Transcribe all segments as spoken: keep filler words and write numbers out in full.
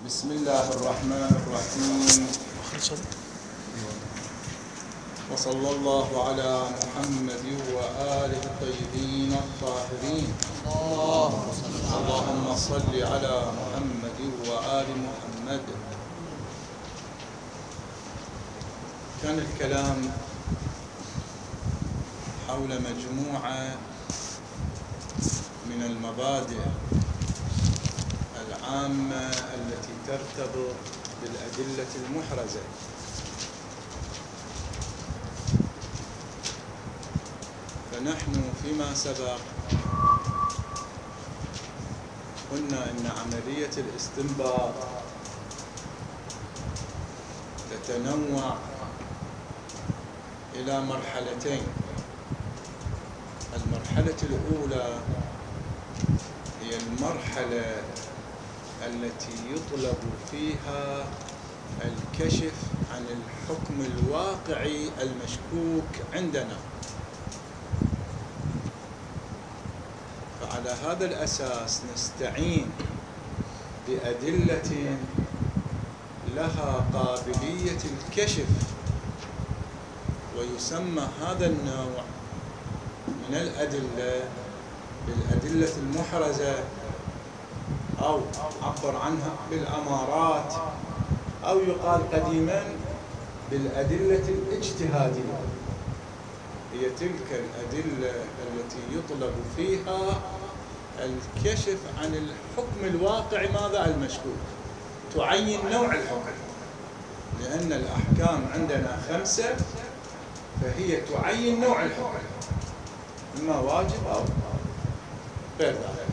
بسم الله الرحمن الرحيم. وصلى الله على محمد وآله الطيبين الطاهرين. اللهم صل على محمد وآل محمد. كان الكلام حول مجموعة من المبادئ العامة التي ترتبط بالأدلة المحرزة. فنحن فيما سبق قلنا إن عملية الاستنباط تتنوع إلى مرحلتين. المرحلة الأولى هي المرحلة التي يطلب فيها الكشف عن الحكم الواقعي المشكوك عندنا، فعلى هذا الأساس نستعين بأدلة لها قابلية الكشف، ويسمى هذا النوع من الأدلة بالأدلة المحرزة، أو عبر عنها بالأمارات، أو يقال قديما بالأدلة الاجتهادية. هي تلك الأدلة التي يطلب فيها الكشف عن الحكم الواقعي ماذا المشكوك، تعين نوع الحكم، لأن الأحكام عندنا خمسة، فهي تعين نوع الحكم، إما واجب أو غير ذلك.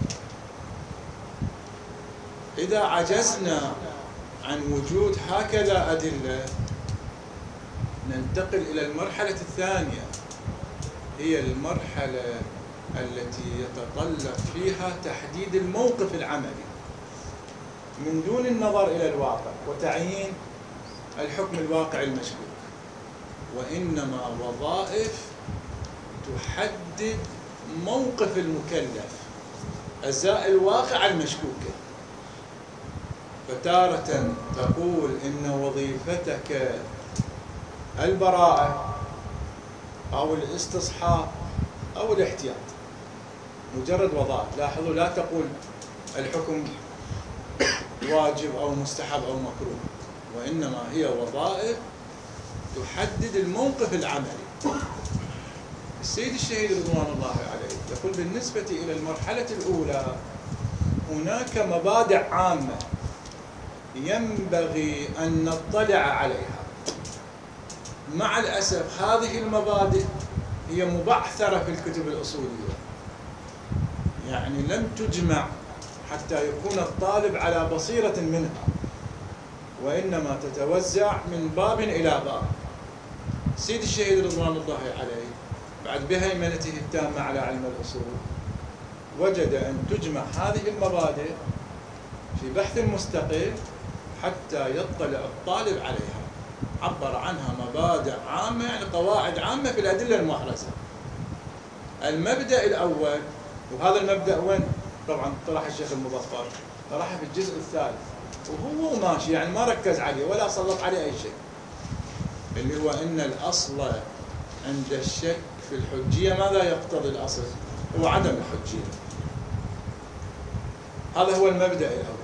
إذا عجزنا عن وجود هكذا أدلة ننتقل إلى المرحلة الثانية، هي المرحلة التي يتطلب فيها تحديد الموقف العملي من دون النظر إلى الواقع وتعيين الحكم الواقعي المشكوك، وإنما وظائف تحدد موقف المكلف أزاء الواقع المشكوكة. فتارة تقول إن وظيفتك البراءة أو الاستصحاب أو الاحتياط، مجرد وظائف. لاحظوا، لا تقول الحكم واجب أو مستحب أو مكروه، وإنما هي وظائف تحدد الموقف العملي. السيد الشهيد رضوان الله عليه يقول بالنسبة إلى المرحلة الأولى هناك مبادئ عامة ينبغي أن نطلع عليها. مع الأسف هذه المبادئ هي مبعثرة في الكتب الأصولية، يعني لم تجمع حتى يكون الطالب على بصيرة منها، وإنما تتوزع من باب إلى باب. سيد الشهيد رضوان الله عليه بعد بهيمنته التامة على علم الأصول وجد أن تجمع هذه المبادئ في بحث مستقل حتى يطلع الطالب عليها. عبر عنها مبادئ عامة، يعني قواعد عامة في الأدلة المحرزة. المبدأ الأول، وهذا المبدأ وين؟ طبعا طرح الشيخ المظفر، طرحه في الجزء الثالث وهو ماشي، يعني ما ركز عليه ولا سلط عليه أي شيء، اللي هو إن الأصل عند الشك في الحجية ماذا يقتضي الأصل؟ هو عدم الحجية. هذا هو المبدأ الأول.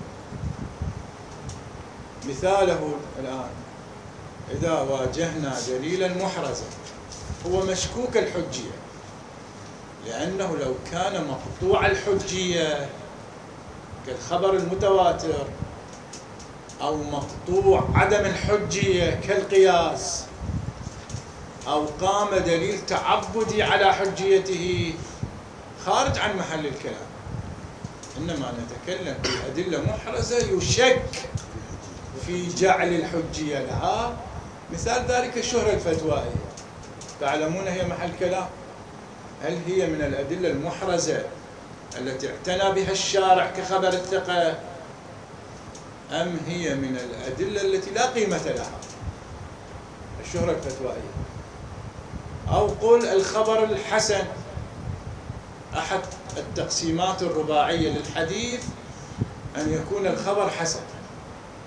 مثاله الآن، إذا واجهنا دليلا محرزا هو مشكوك الحجية، لأنه لو كان مقطوع الحجية كالخبر المتواتر، أو مقطوع عدم الحجية كالقياس، أو قام دليل تعبدي على حجيته، خارج عن محل الكلام. إنما نتكلم في أدلة محرزة يشك في جعل الحجية لها. مثال ذلك الشهرة الفتوائية، تعلمون هي محل كلام. هل هي من الأدلة المحرزة التي اعتنى بها الشارع كخبر الثقة، أم هي من الأدلة التي لا قيمة لها؟ الشهرة الفتوائية. أو قل الخبر الحسن، أحد التقسيمات الرباعية للحديث أن يكون الخبر حسن،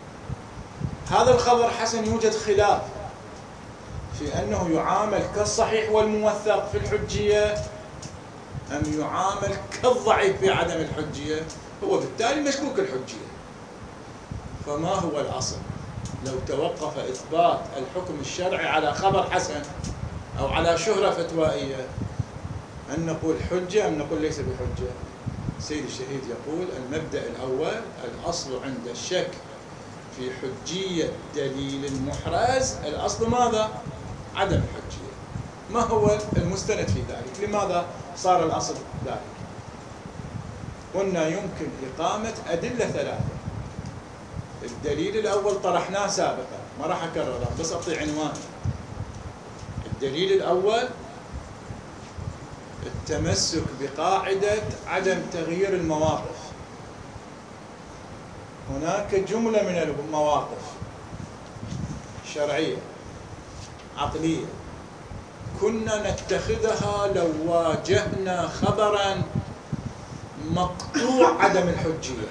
هذا الخبر حسن يوجد خلاف في أنه يعامل كالصحيح والموثق في الحجية أم يعامل كالضعيف في عدم الحجية، هو بالتالي مشكوك الحجية. فما هو الأصل؟ لو توقف إثبات الحكم الشرعي على خبر حسن أو على شهرة فتوائية، أن نقول حجة أم نقول ليس بحجة؟ سيد الشهيد يقول المبدأ الأول الأصل عند الشك في حجية دليل المحرز، الأصل ماذا؟ عدم الحجية. ما هو المستند في ذلك؟ لماذا صار الأصل ذلك؟ قلنا يمكن إقامة أدلة ثلاثة. الدليل الأول طرحناه سابقا، ما راح أكرره بس أعطي عنوان. الدليل الأول التمسك بقاعدة عدم تغيير المواقف. هناك جملة من المواقف شرعية عقلية كنا نتخذها لو واجهنا خبرا مقطوع عدم الحجية.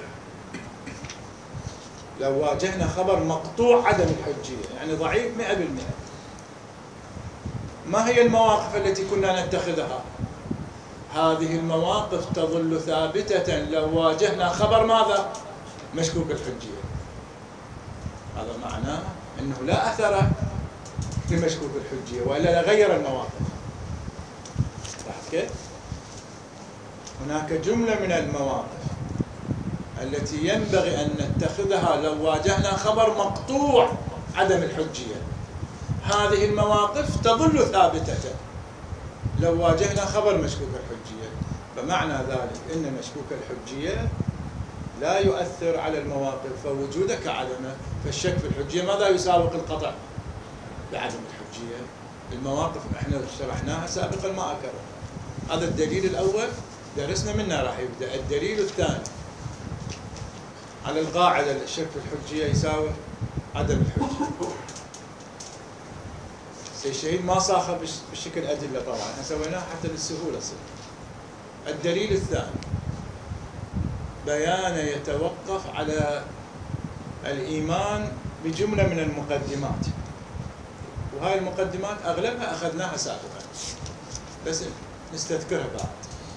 لو واجهنا خبر مقطوع عدم الحجية يعني ضعيف مئة بالمئة. ما هي المواقف التي كنا نتخذها؟ هذه المواقف تظل ثابتة لو واجهنا خبر ماذا؟ مشكوك الحجية. هذا معناه أنه لا أثر لمشكوك الحجية وإلا لغير المواقف. لاحظ كيف؟ هناك جملة من المواقف التي ينبغي أن نتخذها لو واجهنا خبر مقطوع عدم الحجية. هذه المواقف تظل ثابتة لو واجهنا خبر مشكوك الحجية. فمعنى ذلك أن مشكوك الحجية لا يؤثر على المواقف، فوجودك كعدمه. فالشك في الحجية ماذا يساوق القطع بعدم الحجية؟ المواقف احنا شرحناها سابقا ما أكرر. هذا الدليل الأول درسنا منه راح يبدأ. الدليل الثاني على القاعدة الشك في الحجية يساوي عدم الحجية. سيد الشهيد ما صاخه بالشكل أدلة طبعا، احنا سويناها حتى للسهولة. الدليل الثاني بيان يتوقف على الإيمان بجملة من المقدمات، وهاي المقدمات أغلبها أخذناها سابقا بس نستذكرها بعد.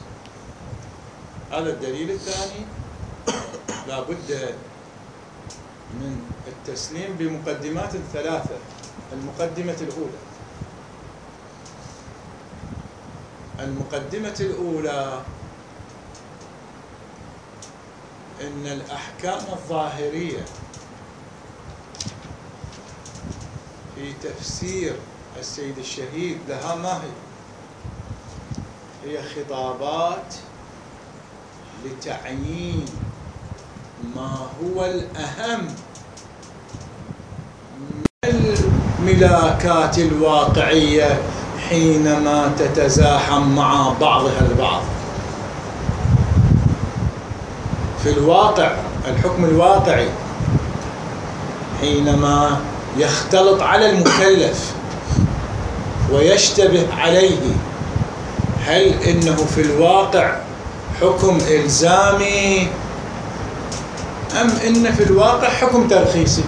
هذا الدليل الثاني لا بد من التسليم بمقدمات ثلاثة. المقدمة الأولى المقدمة الأولى إن الأحكام الظاهرية في تفسير السيد الشهيد لها ما هي؟ هي خطابات لتعيين ما هو الأهم من الملاكات الواقعية حينما تتزاحم مع بعضها البعض. في الواقع الحكم الواقعي حينما يختلط على المكلف ويشتبه عليه، هل إنه في الواقع حكم إلزامي أم إن في الواقع حكم ترخيصي؟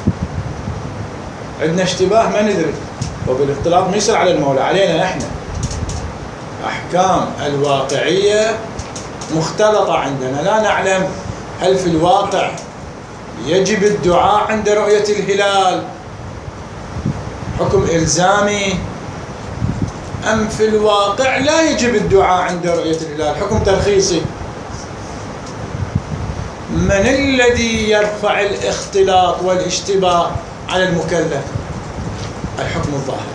عندنا اشتباه ما ندري، وبالاختلاط ما يصير على المولى، علينا احنا. أحكام الواقعية مختلطة عندنا، لا نعلم هل في الواقع يجب الدعاء عند رؤية الهلال حكم إلزامي أم في الواقع لا يجب الدعاء عند رؤية الهلال حكم ترخيصي. من الذي يرفع الاختلاط والاشتباه على المكلف؟ الحكم الظاهري.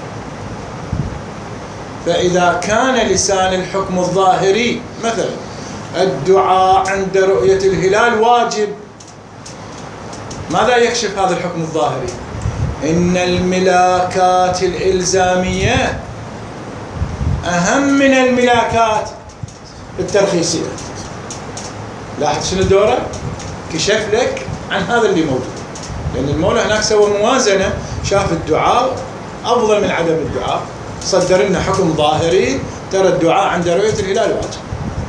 فإذا كان لسان الحكم الظاهري مثلا الدعاء عند رؤية الهلال واجب، ماذا يكشف هذا الحكم الظاهري؟ إن الملاكات الإلزامية أهم من الملاكات الترخيصية. لاحظ شنو دوره؟ كشف لك عن هذا اللي موجود، لأن المولى هناك سوى موازنة، شاف الدعاء أفضل من عدم الدعاء، صدر لنا حكم ظاهري ترى الدعاء عند رؤية الهلال واجب.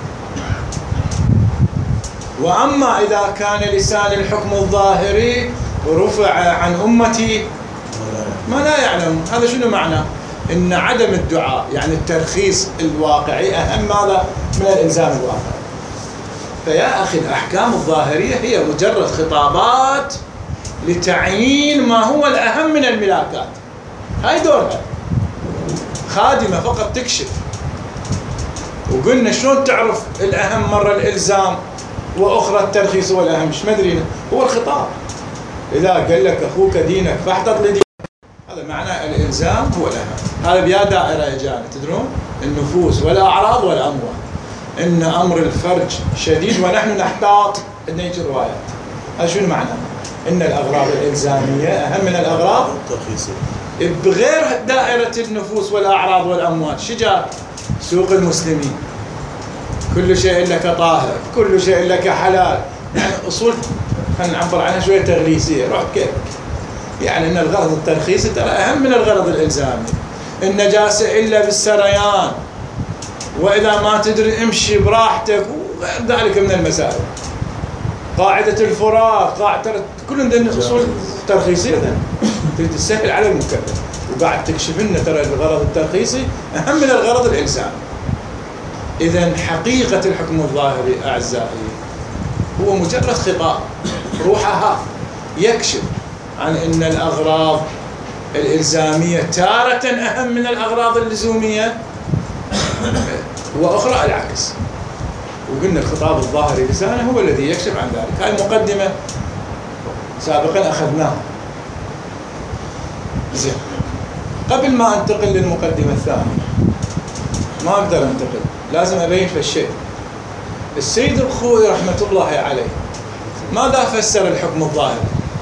وأما إذا كان لسان الحكم الظاهري ورفع عن أمتي ما لا يعلم. هذا شنو معنى؟ إن عدم الدعاء يعني الترخيص الواقعي أهم ماذا من الإلزام الواقعي. فيا أخي الأحكام الظاهرية هي مجرد خطابات لتعيين ما هو الأهم من الملاكات. هاي دورها، خادمة فقط تكشف. وقلنا شلون تعرف الأهم مرة الإلزام وأخرى الترخيص هو الأهم؟ مش مدري، هو الخطاب. إذا قال لك أخوك دينك فاحتط لدينك، هذا معنى الإلزام هو الأهم. هذا بيا دائرة إجانا تدرون، النفوس والأعراض والأموال. إن أمر الفرج شديد ونحن نحتاط. عندنا يجي روايات. هذا شنو معنى؟ إن الأغراض الإلزامية أهم من الأغراض الترخيصية. بغير دائرة النفوس والأعراض والأموال شجار سوق المسلمين، كل شيء لك طاهر، كل شيء لك حلال. يعني أصول خلينا نعبر عنها شوية تغليسية. روح كيف يعني إن الغرض الترخيصي ترى أهم من الغرض الإلزامي. النجاسة إلا بالسريان، وإذا ما تدري امشي براحتك، وغير ذلك من المسائل. قاعدة الفراق، قاعدة كل عندنا أصول ترخيصية. تريد تسهل على المكلف، وقاعد تكشف لنا ترى الغرض الترخيصي أهم من الغرض الإلزامي. إذن حقيقة الحكم الظاهري أعزائي هو مجرد خطاب روحها يكشف عن أن الأغراض الإلزامية تارة أهم من الأغراض اللزومية، وأخرى العكس. وقلنا الخطاب الظاهري لسانه هو الذي يكشف عن ذلك. هاي مقدمة سابقا أخذناها. زين، قبل ما أنتقل للمقدمة الثانية ما أقدر أنتقل، لازم أبين في الشيء. السيد الخوئي رحمة الله عليه ماذا فسر الحكم الظاهري؟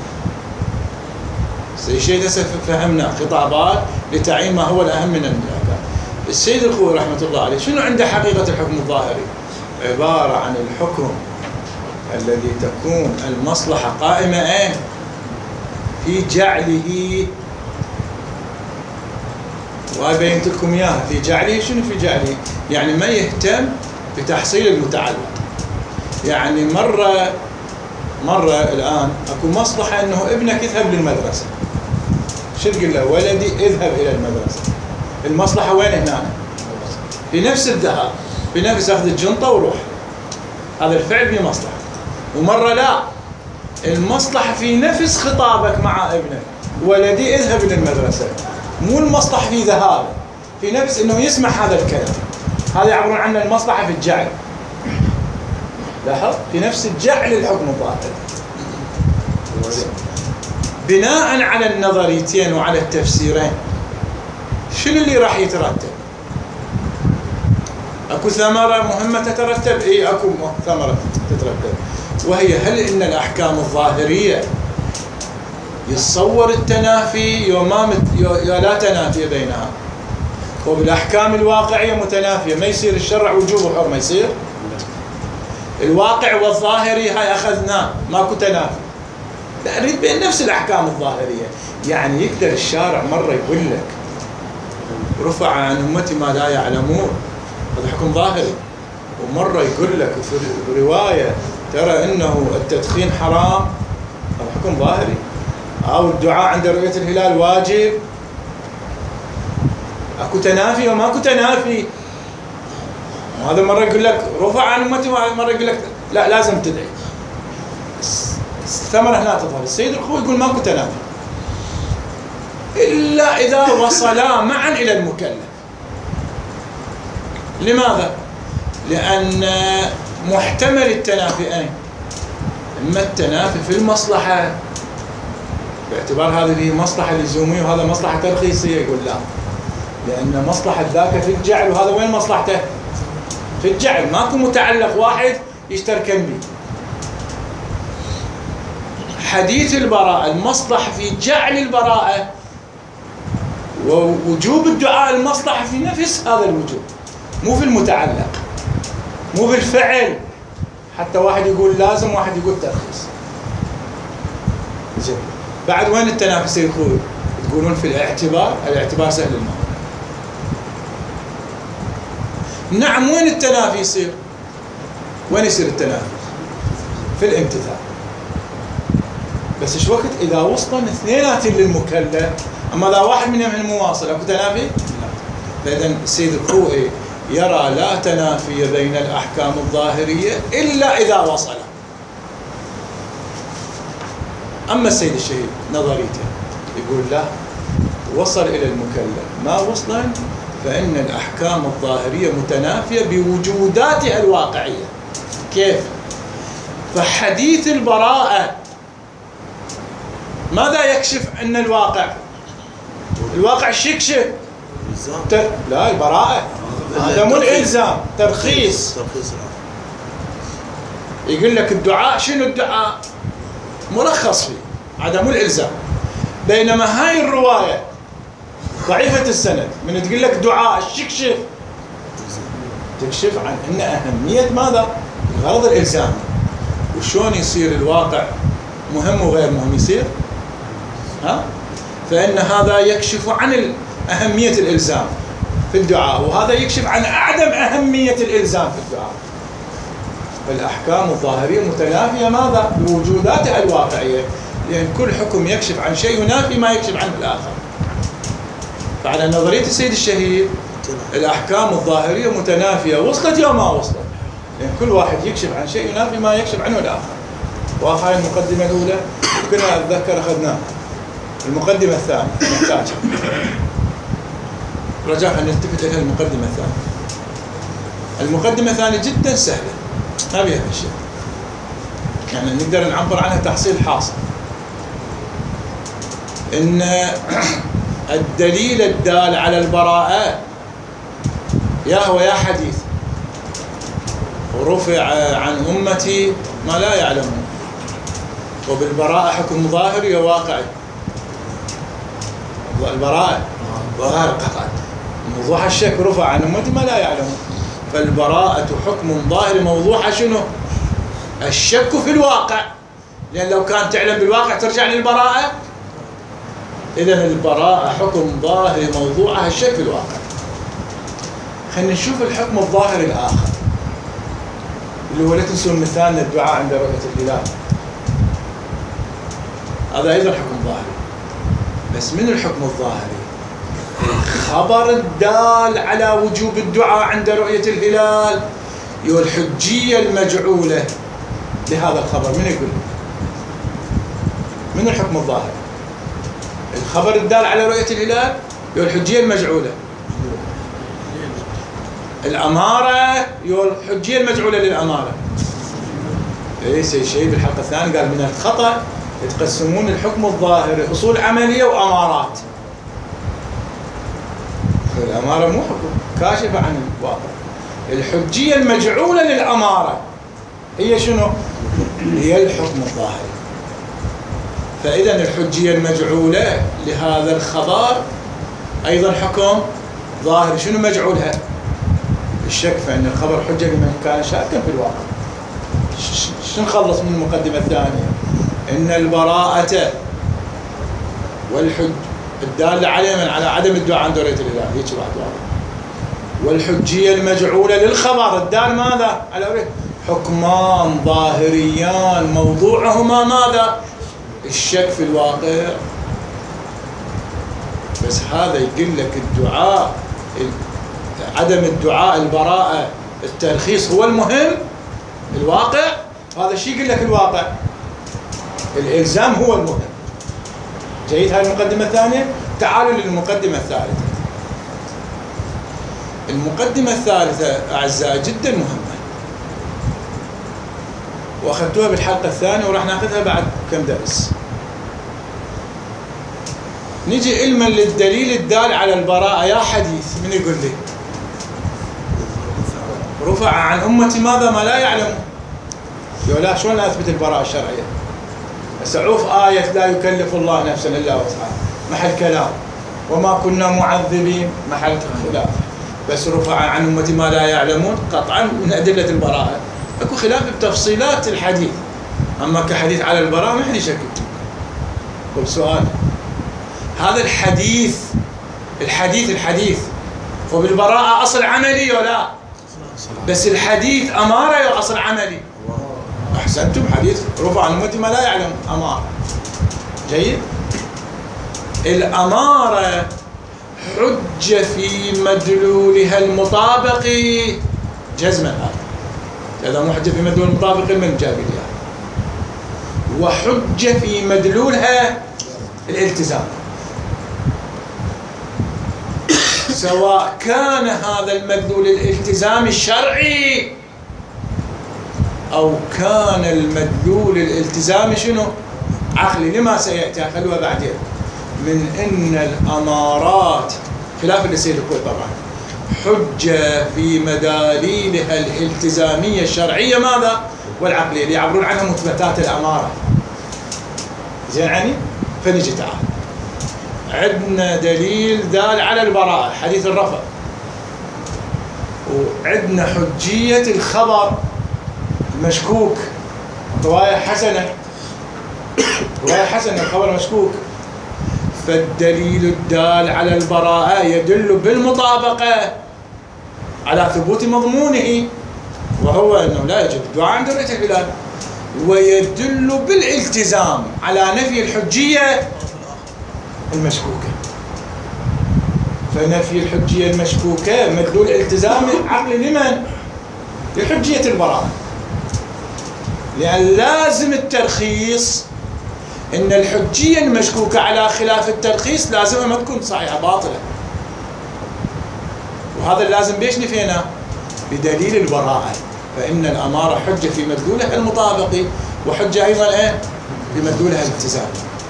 الشيء ده فهمنا خطابات لتعيين ما هو الأهم من الملاكات. السيد الخوئي رحمة الله عليه شنو عنده حقيقة الحكم الظاهري؟ عبارة عن الحكم الذي تكون المصلحة قائمة ايه في جعله، وبينت لكم اياها. في جعله شنو في جعله؟ يعني ما يهتم بتحصيل المتعلق. يعني مرة مرة الآن أكو مصلحة أنه ابنك يذهب للمدرسة، شو تقول له؟ ولدي اذهب إلى المدرسة. المصلحة وين هنا؟ في نفس الذهاب، في نفس أخذ الجنطة وروح. هذا الفعل في مصلحة. ومرة لا، المصلحة في نفس خطابك مع ابنك، ولدي اذهب إلى المدرسة. مو المصلحة في ذهابه، في نفس أنه يسمع هذا الكلام. هذا يعبرون عنه المصلحة في الجعل. لاحظ في نفس الجعل الحكم الظاهري. بناء على النظريتين وعلى التفسيرين شنو اللي راح يترتب؟ اكو ثمرة مهمة تترتب؟ اي اكو ثمرة تترتب، وهي هل ان الاحكام الظاهرية يتصور التنافي وما يا لا تنافي بينها، وبالاحكام الواقعية متنافية، ما يصير الشرع وجوب وحر، ما يصير. الواقع والظاهري هاي اخذناه، ماكو تنافي. لا، نريد بين نفس الاحكام الظاهرية. يعني يقدر الشارع مرة يقول لك رفع عن امتي ما لا يعلمون، هذا حكم ظاهري، ومرة يقول لك في رواية ترى انه التدخين حرام، هذا حكم ظاهري. او الدعاء عند رؤية الهلال واجب. اكو تنافي وماكو تنافي. وهذا مرة يقول لك رفع عن امتي، مرة يقول لك لا لازم تدعي. الثمرة هنا تظهر. السيد الخوئي يقول ماكو تنافي إلا إذا وصلا معا إلى المكلف. لماذا؟ لأن محتمل التنافي أين؟ إما التنافي في المصلحة، باعتبار هذه هي مصلحة لزومية وهذا مصلحة ترخيصية، يقول لا، لأن مصلحة ذاك في الجعل، وهذا وين مصلحته؟ في الجعل. ماكو متعلق واحد يشتركن به. حديث البراءة المصلحة في جعل البراءة، ووجوب الدعاء المصلحة في نفس هذا الوجوب، مو في المتعلق، مو في الفعل. حتى واحد يقول لازم، واحد يقول ترخيص. زين، بعد وين التنافس يكون؟ تقولون في الاعتبار. الاعتبار سهل الموضوع. نعم، وين التنافي يصير؟ وين يصير التنافي؟ في الامتثال. بس ايش وقت اذا وصلن اثنينات للمكلف، اما اذا واحد منهم المواصل اكو تنافي؟ لا. فاذا السيد الخوئي يرى لا تنافي بين الاحكام الظاهريه الا اذا وصل. اما السيد الشهيد نظريته يقول لا، وصل الى المكلف ما وصلا فان الاحكام الظاهريه متنافيه بوجوداتها الواقعيه. كيف؟ فحديث البراءه ماذا يكشف عن الواقع؟ الواقع ايش يكشف؟ تر... لا البراءة هذا مو الإلزام، ترخيص. يقول لك الدعاء شنو الدعاء؟ مرخص فيه، هذا مو الإلزام. بينما هاي الرواية ضعيفة السند من تقول لك دعاء ايش يكشف؟ تكشف عن ان أهمية ماذا؟ الغرض الإلزامي. وشون يصير الواقع مهم وغير مهم يصير؟ ها؟ فإن هذا يكشف عن أهمية الإلزام في الدعاء، وهذا يكشف عن عدم أهمية الإلزام في الدعاء. فالأحكام الظاهرية متنافية ماذا؟ بوجوداتها الواقعية، لأن كل حكم يكشف عن شيء ينافي ما يكشف عنه الآخر. فعلى نظرية السيد الشهيد الأحكام الظاهرية متنافية، وصلت يا ما وصلت، لأن كل واحد يكشف عن شيء ينافي ما يكشف عنه الآخر. وهاي المقدمة الأولى كنا أتذكر أخذناها. المقدمة الثانية نحتاجها، رجاء أن نلتفت إلى المقدمة الثانية. المقدمة الثانية جدا سهلة ما بيها شيء، يعني نقدر نعبر عنها تحصيل حاصل. إن الدليل الدال على البراءة يا هو يا حديث ورفع عن أمتي ما لا يعلمون، وبالبراءة حكم ظاهري وواقعي. البراءة ظاهر قطعا، موضوع الشك رفع عن أمتي ما لا يعلمون. فالبراءة حكم ظاهري موضوع شنو؟ الشك في الواقع، لأن لو كان تعلم بالواقع ترجع للبراءة. إذن البراءة حكم ظاهري موضوعها الشك في الواقع. خلينا نشوف الحكم الظاهري الآخر اللي هو لا تنسون مثالنا الدعاء عند رؤية الهلال، هذا أيضا حكم ظاهري. بس من الحكم الظاهري الخبر الدال على وجوب الدعاء عند رؤية الهلال والحجية المجعولة لهذا الخبر. من يقول من الحكم الظاهري؟ الخبر الدال على رؤية الهلال والحجية المجعولة، الأمارة والحجية المجعولة للأمارة. إيه شيء بالحلقة الثانية قال من الخطأ يتقسمون الحكم الظاهري أصول عملية وأمارات. الأمارة مو حكم، كاشفة عن الواقع. الحجية المجعولة للأمارة هي شنو؟ هي الحكم الظاهري. فإذا الحجية المجعولة لهذا الخبر أيضا حكم ظاهري. شنو مجعولها؟ الشك، فإن الخبر حجة لمن كان شاكا في الواقع. شنو نخلص من المقدمة الثانية؟ إن البراءة والحج الدالة عليه من على عدم الدعاء عند رؤية الهلال هيك واحد واحد، والحجية المجعولة للخبر الدال ماذا؟ على رؤية حكمان ظاهريان موضوعهما ماذا؟ الشك في الواقع. بس هذا يقول لك الدعاء عدم الدعاء البراءة الترخيص هو المهم، الواقع هذا الشيء يقول لك الواقع، الإلزام هو المهم. جيد هاي المقدمة الثانية. تعالوا للمقدمة الثالثة. المقدمة الثالثة أعزائي جدا مهمة، وأخذتوها بالحلقة الثانية وراح ناخذها بعد كم درس. نجي علما للدليل الدال على البراءة يا حديث. من يقول لي؟ رفع عن أمتي ماذا ما لا يعلم. يقول لا شلون أثبت البراءة الشرعية؟ سعوف آية لا يكلف الله نفسا إلا وسعها محل كلام، وما كنا معذبين محل خلاف. بس رفع عن أمتي ما لا يعلمون قطعا من أدلة البراءة. اكو خلاف بتفصيلات الحديث، أما كحديث على البراءة ما حد يشكك. طيب سؤال، هذا الحديث الحديث الحديث وبالبراءة أصل عملي ولا؟ بس الحديث أمارة وأصل عملي. أحسنتم، حديث رفع عن أمتي ما لا يعلم أمارة. جيد. الأمارة حجة في مدلولها المطابق جزما هذا، هذا مو حجة في مدلول المطابق من جاب لي، وحجة في مدلولها الالتزام، سواء كان هذا المدلول الالتزام الشرعي أو كان المدلول الالتزام شنو؟ عقلي. لما سيأتي خلوها بعدين، من إن الأمارات خلاف اللي سيد يقول طبعا حجة في مداليلها الالتزامية الشرعية ماذا؟ والعقلية اللي يعبرون عنها مثبتات الأمارة. زين يعني؟ فنجي تعال عندنا دليل دال على البراءة حديث الرفع، وعندنا حجية الخبر المشكوك رواية حسنة، رواية حسنة الخبر مشكوك. فالدليل الدال على البراءة يدل بالمطابقة على ثبوت مضمونه، وهو أنه لا يجب الدعاء عند رؤية الهلال، ويدل بالالتزام على نفي الحجية المشكوكة. فنفي الحجية المشكوكة مدلول التزام عقلي لمن؟ لحجية البراءة، لأن لازم الترخيص إن الحجية المشكوكة على خلاف الترخيص لازمها ما تكون صحيحة باطلة، وهذا اللازم بيش نفينا بدليل البراءة. فإن الأمارة حجة في مدلولها المطابق، وحجة أيضا إيه؟ في مدلولها الالتزام.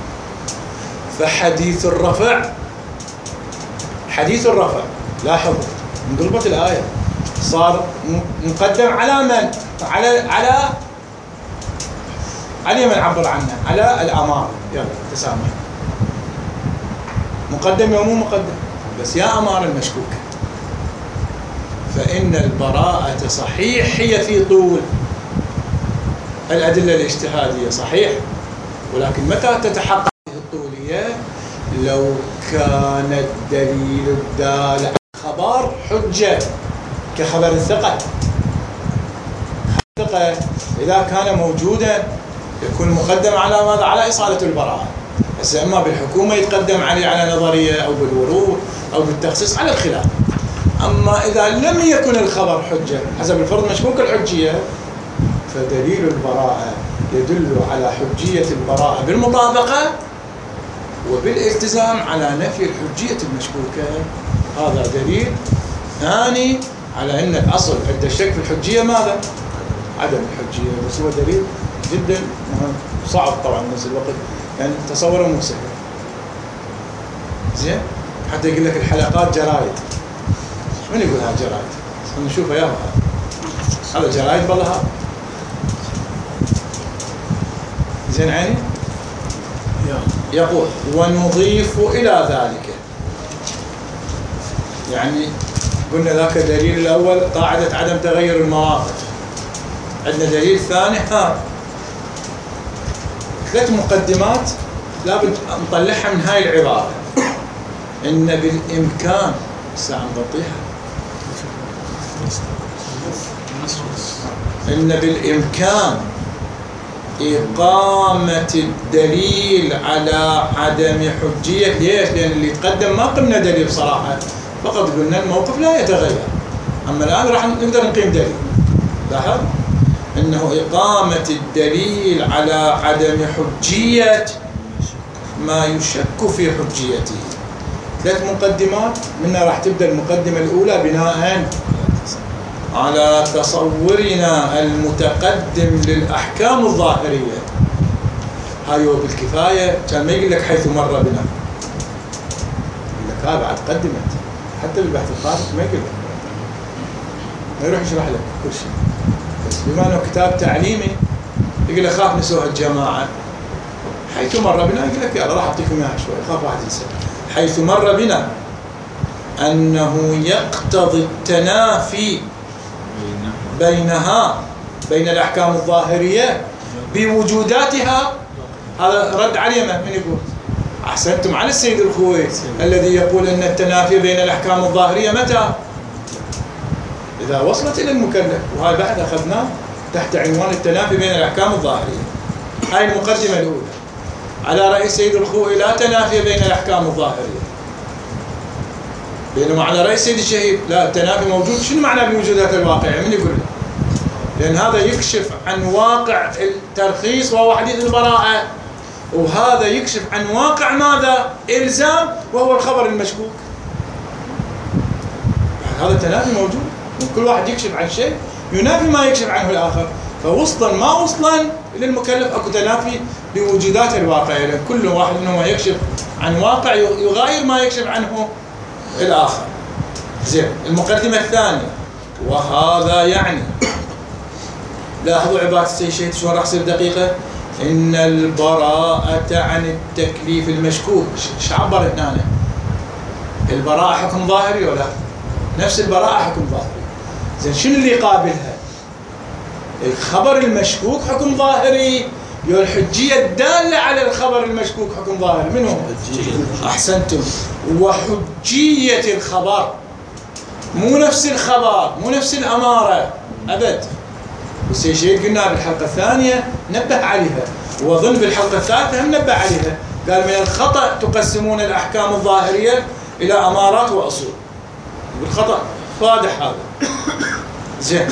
فحديث الرفع، حديث الرفع لاحظوا انقلبت الآية، صار مقدم على من؟ على على على من عبر عنه؟ على الأمارة. يلا تسامح، مقدم يا مو مقدم، بس يا أمارة المشكوكة. فإن البراءة صحيح هي في طول الأدلة الاجتهادية صحيح، ولكن متى تتحقق الطولية؟ لو كان الدليل الدال على الخبر حجة كخبر الثقة. الثقة إذا كان موجودا يكون مقدم على ماذا؟ على إصالة البراءة، بس إما بالحكومة يتقدم عليه على نظرية أو بالورود أو بالتخصيص على الخلاف. أما إذا لم يكن الخبر حجة حسب الفرض مشكوك الحجية، فدليل البراءة يدل على حجية البراءة بالمطابقة وبالالتزام على نفي الحجية المشكوكة. هذا دليل ثاني على أن الأصل عند الشك في الحجية ماذا؟ عدم الحجية. بس هو دليل جدا مهم، صعب طبعا بنفس الوقت، يعني تصوره مو سهل. زين، حتى يقول لك الحلقات جرايد، من يقول هذا جرايد؟ خلينا نشوفها يا هذا جرايد بالله هذا. زين عيني؟ يقول ونضيف إلى ذلك، يعني قلنا ذاك الدليل الأول قاعدة عدم تغير المواقف، عندنا دليل ثاني ها ثلاث مقدمات لابد نطلعها من هاي العبارة، إن بالإمكان الساعة نغطيها، إن بالإمكان إقامة الدليل على عدم حجية. ليش؟ لأن اللي يتقدم ما قمنا دليل صراحة، فقط قلنا الموقف لا يتغير. أما الآن راح نقدر نقيم دليل. لاحظ إنه إقامة الدليل على عدم حجية ما يشك في حجيته. ثلاث مقدمات، منها راح تبدأ المقدمة الأولى بناءً على تصورنا المتقدم للأحكام الظاهرية. هاي بالكفاية، كان ما يقول لك حيث مر بنا، يقول لك ها بعد قدمت، حتى بالبحث الخارجي ما يقول لك، ما يروح يشرح لك كل شيء. بس بما أنه كتاب تعليمي يقول لك خاف نسوها الجماعة، حيث مر بنا يقول لك يلا راح أعطيكم إياها شوي، خاف واحد ينسى. حيث مر بنا أنه يقتضي التنافي بينها بين الأحكام الظاهرية بوجوداتها. هذا رد عليه من يقول أحسنتم على السيد الخوي الذي يقول أن التنافي بين الأحكام الظاهرية متى؟ إذا وصلت إلى المكلف. وهذا بعد أخذناه تحت عنوان التنافي بين الأحكام الظاهرية. هاي المقدمة الأولى. على رأي سيد الخوئي لا تنافي بين الأحكام الظاهرية، بينما على رأي سيد الشهيد لا التنافي موجود. شنو معنى بوجودات الواقعية؟ من يقول لي؟ لأن هذا يكشف عن واقع الترخيص وهو حديث البراءة، وهذا يكشف عن واقع ماذا؟ إلزام وهو الخبر المشكوك. هذا التنافي موجود، كل واحد يكشف عن شيء ينافي ما يكشف عنه الآخر، فوصلا ما وصلا للمكلف اكو تنافي بوجودات الواقعية، لأن كل واحد منهم يكشف عن واقع يغاير ما يكشف عنه الآخر. زين، المقدمة الثانية، وهذا يعني لاحظوا عبارة السيد الشهيد شلون راح تصير دقيقة؟ إن البراءة عن التكليف المشكوك. ايش عبرت هنا؟ البراءة حكم ظاهري ولا؟ نفس البراءة حكم ظاهري. زين، شنو اللي يقابلها؟ الخبر المشكوك حكم ظاهري، الحجية الدالة على الخبر المشكوك حكم ظاهري. من هو؟ أحسنتم. وحجية الخبر مو نفس الخبر، مو نفس الأمارة أبد. والسيد الشهيد قلنا بالحلقة الثانية نبه عليها، وأظن بالحلقة الثالثة هم نبه عليها، قال من الخطأ تقسمون الأحكام الظاهرية إلى أمارات وأصول. بالخطأ واضح هذا. زين،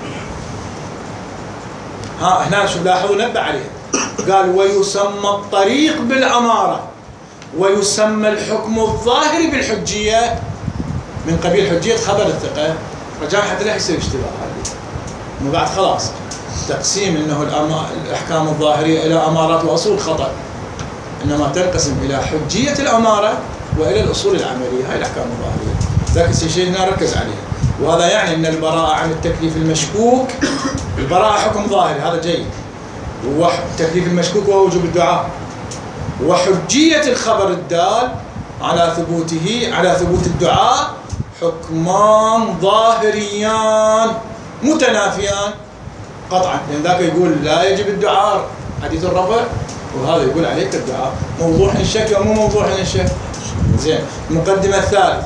ها هنا شو لاحظوا نبه عليها، قال ويسمى الطريق بالأمارة ويسمى الحكم الظاهري بالحجية من قبيل حجية خبر الثقة. رجاء حتى لا يصير اشتباه هذه من بعد خلاص تقسيم انه الاحكام الظاهريه الى امارات واصول خطا، انما تنقسم الى حجيه الاماره والى الاصول العمليه. هاي الاحكام الظاهريه ذاك الشيء هنا ركز عليها. وهذا يعني ان البراءه عن التكليف المشكوك، البراءه حكم ظاهري هذا جيد، والتكليف المشكوك وهو وجوب الدعاء، وحجيه الخبر الدال على ثبوته على ثبوت الدعاء حكمان ظاهريان متنافيان قطعا، لان ذاك يقول لا يجب الدعاء حديث الرفع، وهذا يقول عليك الدعاء موضوع الشك او مو موضوع الشك. زين، المقدمه الثالثه،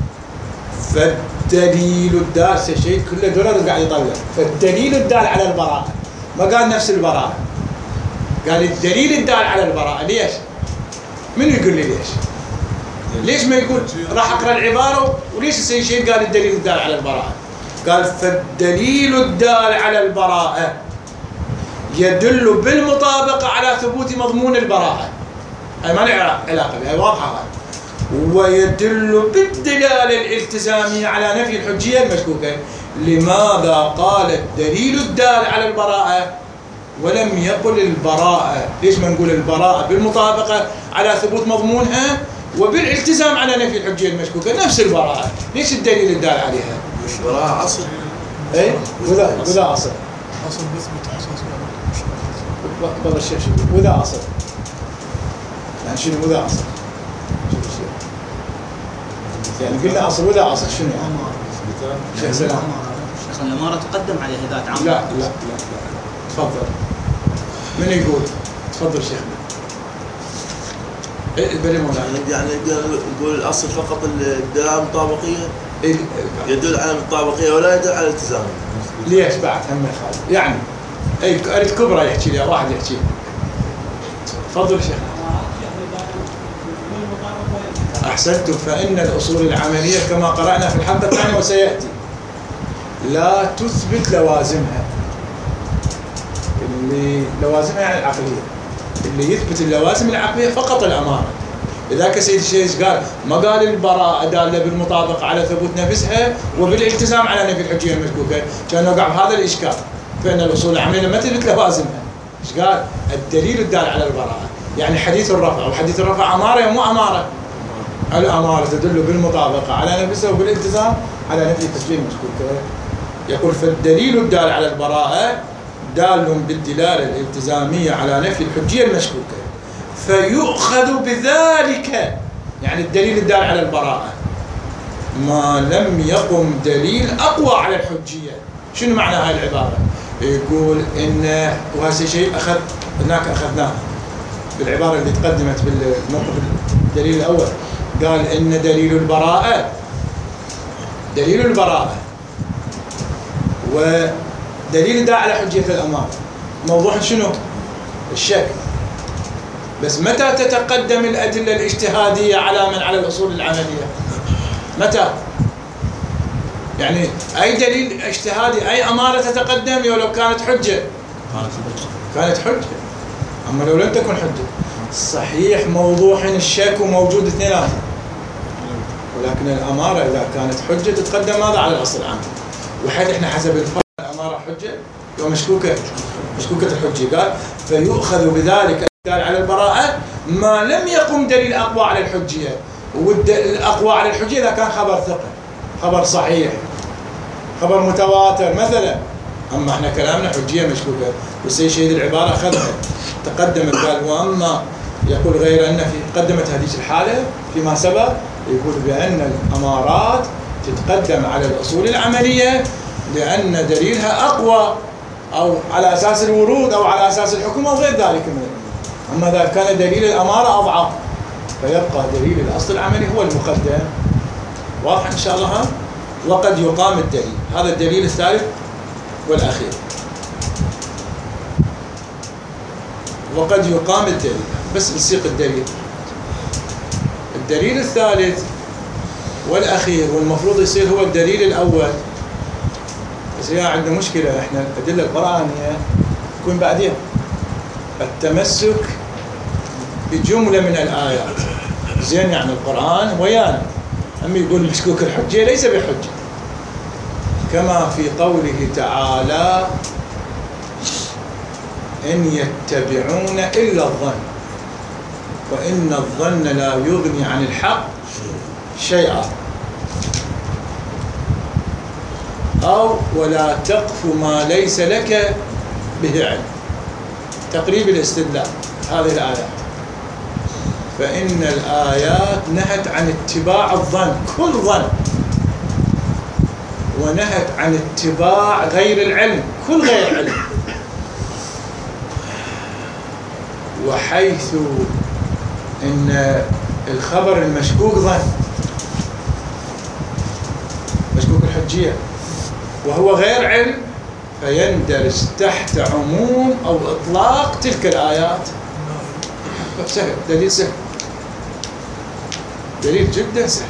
فالدليل الدال شيء كله دولار قاعد يطلع، فالدليل الدال على البراءه ما قال نفس البراءه، قال الدليل الدال على البراءه. ليش؟ من يقول لي ليش؟ ليش ما يقول راح اقرا العباره وليش السيد الشهيد قال الدليل الدال على البراءه؟ قال فالدليل الدال على البراءة يدل بالمطابقة على ثبوت مضمون البراءة. هاي ما لها علاقة بها، واضحة هاي. ويدل بالدلالة الالتزامية على نفي الحجية المشكوكة. لماذا قال الدليل الدال على البراءة ولم يقل البراءة؟ ليش ما نقول البراءة بالمطابقة على ثبوت مضمونها وبالالتزام على نفي الحجية المشكوكة؟ نفس البراءة، ليش الدليل الدال عليها؟ براءة أصل. اي وذا وذا اصل. اصل بيثبت اساس بعض الشيء شو وذا اصل. يعني شنو وذا اصل؟ يعني قلنا اصل وذا اصل شنو يعني؟ شيخ سلام. شيخ الأمارة تقدم عليها ذات عام. لا لا لا لا. تفضل. من يقول؟ تفضل شيخنا. ايه بلي مولانا. يعني يقول الاصل فقط الدلالة المطابقية يدل على المطابقية ولا يدل على الالتزام. ليش بعد هم خالد؟ يعني اي اريد كبرى يحكي لي، واحد يحكي. تفضل شيخنا. احسنتم. فان الاصول العمليه كما قرانا في الحلقه الثانيه وسياتي لا تثبت لوازمها. اللي لوازمها يعني العقليه، اللي يثبت اللوازم العقليه فقط الاماره. لذلك سيد الشيخ قال ما قال البراءة دالة بالمطابقة على ثبوت نفسها وبالالتزام على نفي الحجية المشكوكة، كان وقع بهذا الإشكال. فإن الأصول العملية ما تثبت لوازمها. ايش قال؟ الدليل الدال على البراءة، يعني حديث الرفع، وحديث الرفع أمارة مو أمارة. الأمارة تدل بالمطابقة على نفسها وبالالتزام على نفي الحجية المشكوكة. يقول فالدليل الدال على البراءة دال بالدلالة الالتزامية على نفي الحجية المشكوكة، فيؤخذ بذلك، يعني الدليل الدال على البراءة، ما لم يقم دليل أقوى على الحجية. شنو معنى هاي العبارة؟ يقول إن وهذا شيء أخذ هناك أخذناه بالعبارة اللي تقدمت بالموقف الدليل الأول، قال إن دليل البراءة دليل البراءة ودليل الدال على حجية الأمارة موضوع شنو؟ الشك. بس متى تتقدم الأدلة الاجتهادية على من على الأصول العملية؟ متى؟ يعني أي دليل اجتهادي، أي أمارة تتقدم ولو كانت حجة؟ كانت حجة. أما لو لم تكن حجة صحيح موضوع الشك وموجود اثنينات، ولكن الأمارة إذا كانت حجة تتقدم ماذا على الأصل العام؟ وحيث إحنا حسب الفرق الأمارة حجة ومشكوكة مشكوكة الحجة، قال فيؤخذ بذلك قال على البراءة ما لم يقم دليل أقوى على الحجية، والأقوى على الحجية إذا كان خبر ثقة، خبر صحيح، خبر متواتر مثلا. أما إحنا كلامنا حجية مشكوكة، والسيد شهيد العبارة أخذها تقدمت قال وأما يقول غير أن في قدمت هذه الحالة فيما سبق يقول بأن الأمارات تتقدم على الأصول العملية لأن دليلها أقوى أو على أساس الورود أو على أساس الحكم أو غير ذلك من الأمور. أما إذا كان دليل الأمارة أضعف فيبقى دليل الأصل العملي هو المقدم. واضح إن شاء الله ها؟ وقد يقام الدليل. هذا الدليل الثالث والأخير. وقد يقام الدليل، بس نسيق الدليل. الدليل الثالث والأخير والمفروض يصير هو الدليل الأول، بس هي عندنا مشكلة، احنا الأدلة القرآنية تكون بعدين التمسك بجملة من الآيات. زين يعني القرآن ويانا، أما يقول مشكوك الحجة ليس بحجة، كما في قوله تعالى إن يتبعون إلا الظن وإن الظن لا يغني عن الحق شيئا، أو ولا تقف ما ليس لك به علم. تقريب الاستدلال هذه الآيات. فإن الآيات نهت عن اتباع الظن، كل ظن، ونهت عن اتباع غير العلم، كل غير علم. وحيث إن الخبر المشكوك ظن مشكوك الحجية وهو غير علم فيندرج تحت عموم أو إطلاق تلك الآيات. سهل، دليل سهل، دليل جدا سهل.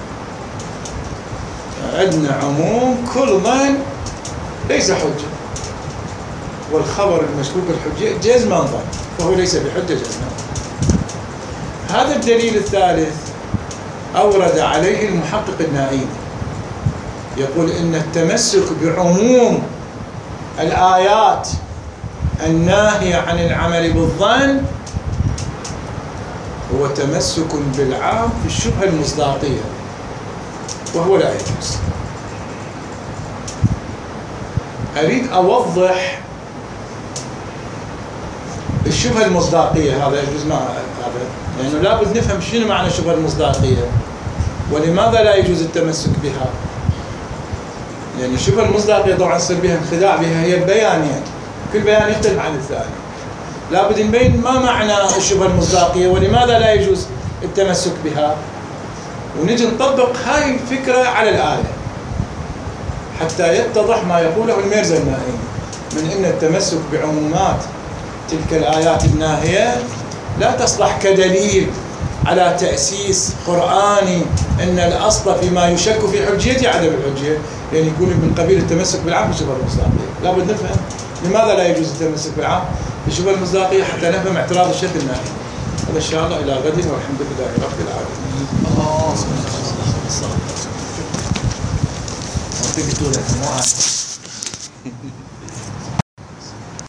عندنا عموم كل ظن ليس حجة، والخبر المشكوك الحجية جزما ظن فهو ليس بحجة جزما. هذا الدليل الثالث أورد عليه المحقق النائين، يقول إن التمسك بعموم الآيات الناهية عن العمل بالظن هو تمسك بالعام في الشبهة المصداقية، وهو لا يجوز. أريد أوضح الشبهة المصداقية، هذا يجوز مع هذا، لأنه يعني لابد نفهم شنو معنى الشبهة المصداقية ولماذا لا يجوز التمسك بها. يعني الشبهة المصداقية طبعا يصير بها انخداع بها، هي بيانين، كل بيان يختلف عن الثاني. لابد نبين ما معنى الشبهة المصداقية ولماذا لا يجوز التمسك بها، ونجي نطبق هاي الفكرة على الآية حتى يتضح ما يقوله الميرزا النائي من أن التمسك بعمومات تلك الآيات الناهية لا تصلح كدليل على تأسيس قرآني أن الأصل فيما يشك في حجيته عدم الحجية، لأن يعني يكون من قبيل التمسك بالعام بالشبهة المصداقية. لابد نفهم لماذا لا يجوز التمسك بالعام بالشبهة المصداقية حتى نفهم اعتراض الشيخ النائي. هذا إن شاء الله إلى غد، والحمد لله رب العالمين. الله سبحانه وتعالى.